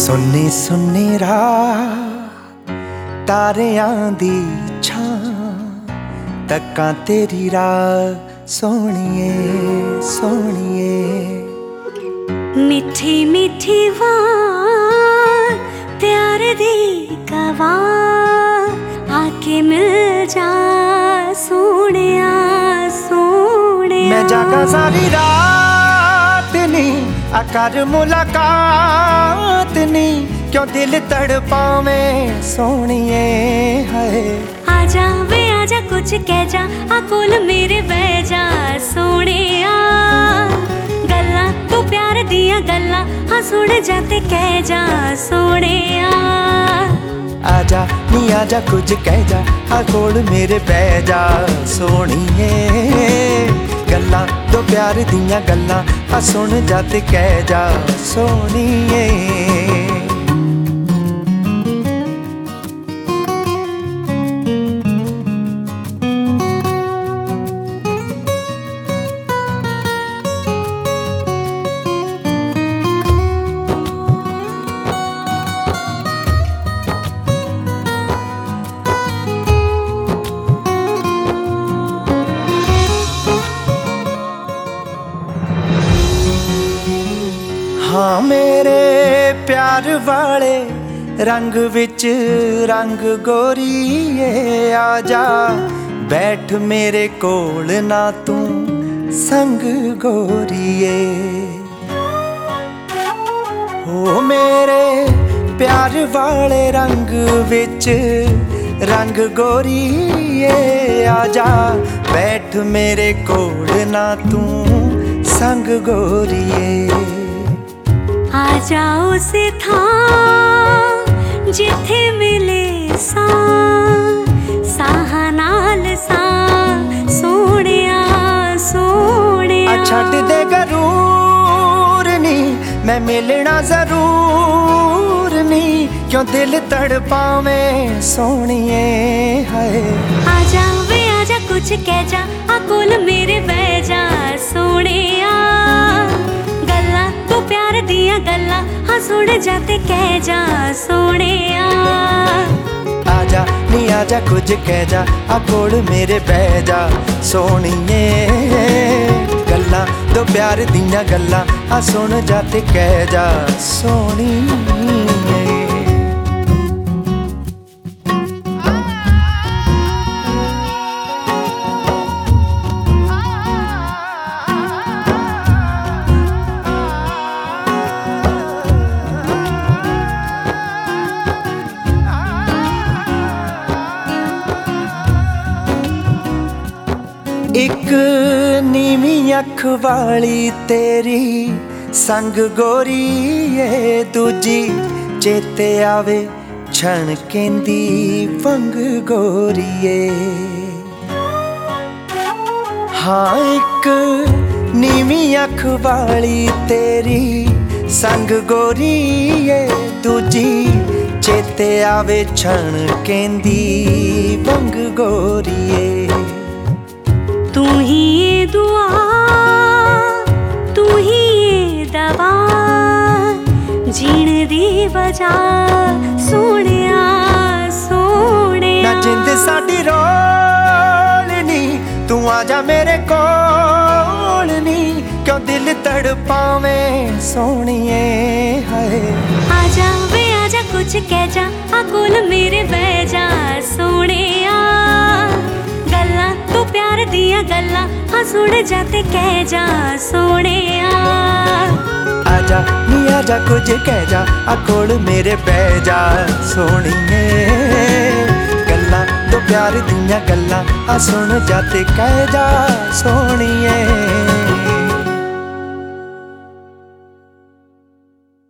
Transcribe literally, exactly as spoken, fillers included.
सुन्नी सुन्नी राह तारियां दी छां तक्कां तेरी राह सोहणीए सोहणीए। मिठी मिठी वार प्यार दी गवाह आके मिल जा सोहणिया सोहणिया। मैं जागा सारी रात नी आकर मुलाकात नी क्यों दिल तड़पावे सोहणिए है। आजा वे आजा कुछ कह जा आ कोल मेरे बह जा सोहणिया। गल्लां तू प्यार दियां गल्लां हाँ सुन जा ते कह जा सोहणिया। आजा नी आजा कुछ कह जा आ कोल मेरे बह जा सोहणिए। गल्लां तो प्यार दियां गल्लां आ सुन जा ते कह जा सोहणिए। हाँ मेरे प्यार वाले रंग विच रंग गोरीए। आजा बैठ मेरे कोल ना तू संग गोरीए। हो मेरे प्यार वाले रंग विच रंग गोरीए। आजा बैठ मेरे कोल ना तू संग गोरीए। आ जाओ से था जिथे मिले सा साह नाल सा सोहणिया सोहणिया। छड्ड दे गरूर नी मैं मिलना जरूर नी क्यों दिल तड़पावे सोहणिए है। आजा वे आजा कुछ कह जा आ कोल मेरे बह जा सोहणिया। गल्लां तू प्यार दियां गल्लां हाँ सुन जा ते कह जा सोहणिया। आजा नी आजा कुछ कह जा आ कोल मेरे बह जा सोहणिए। गल्लां तो प्यार दियां गल्लां आ सुन जा ते कह जा सोहणिए। एक नीवी अख वाली तेरी संग गोरीए। दूजी चेते आवे छण केंदी वंग गोरीए। हाँ एक नीवी अख वाली तेरी संग गोरीए। दूजी चेते आवे छण केंदी वंग गोरीए। तू ही ये दुआ तू ही ये दवा जीण दी वजह सोहणिया सोहणिया। ना जिंद साडी रोलनी तू आजा मेरे कोल नी क्यों दिल तड़पावे सोहणिए है। आजा वे आजा कुछ कह जा आ कोल मेरे बह जा सोहणिया। गल्लां तू प्यार दियां गल्लां हाँ सुन जा ते कह जा सोहणिया। आजा नी आजा कुछ कह जा आ कोल मेरे बह जा सोहणिए। गल्लां तो प्यार दियां गल्लां आ सुन जा ते कह जा सोहणिए।